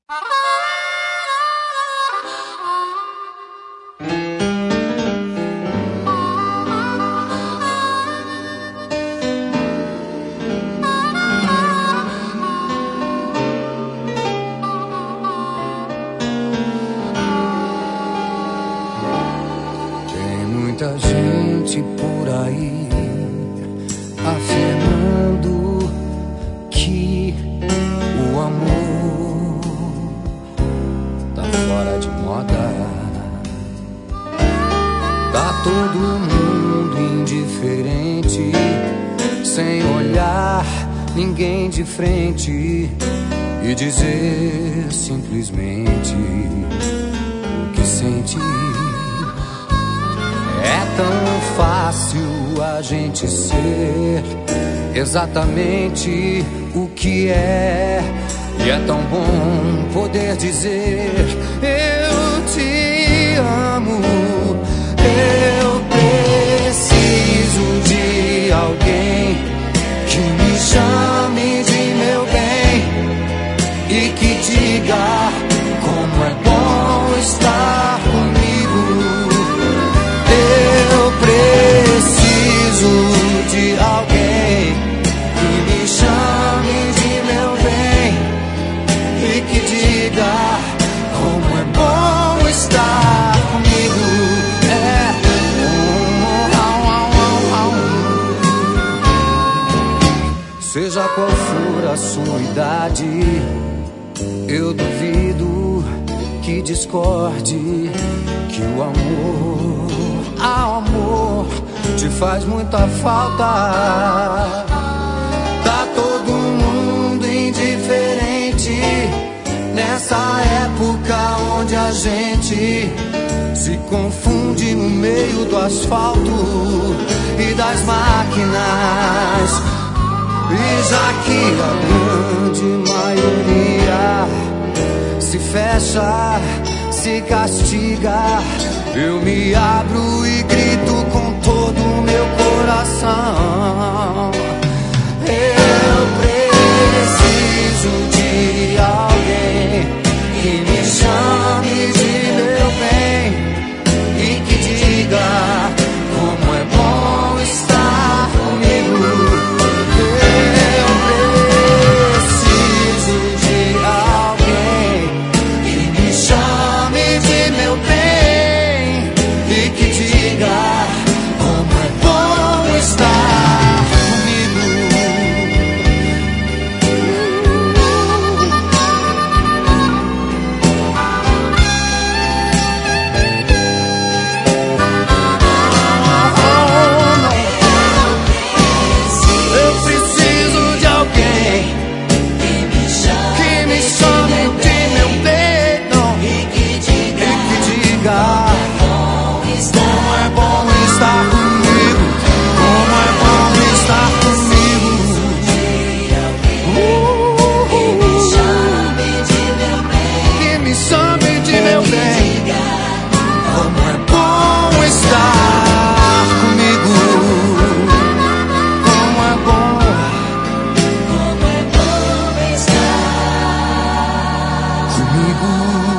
Tem muita gente por aí afirmando que o amor tá fora de moda. Tá todo mundo indiferente, sem olhar ninguém de frente e dizer simplesmente o que sente. É tão fácil a gente ser exatamente o que é, e é tão bom poder dizer eu te amo. Eu preciso de alguém que me chame de meu bem e que diga como é bom estar comigo. Eu preciso de alguém que me chame de meu bem e que diga como é bom estar comigo. Seja qual for a sua idade, eu duvido que discorde que o amor te faz muita falta. Tá todo mundo indiferente nessa época onde a gente se confunde no meio do asfalto e das máquinas. E já que a grande maioria se fecha, se castiga, eu me abro e grito com todo o meu coração. Eu preciso de alguém que me chame de meu bem e que diga como é bom estar comigo. Comigo.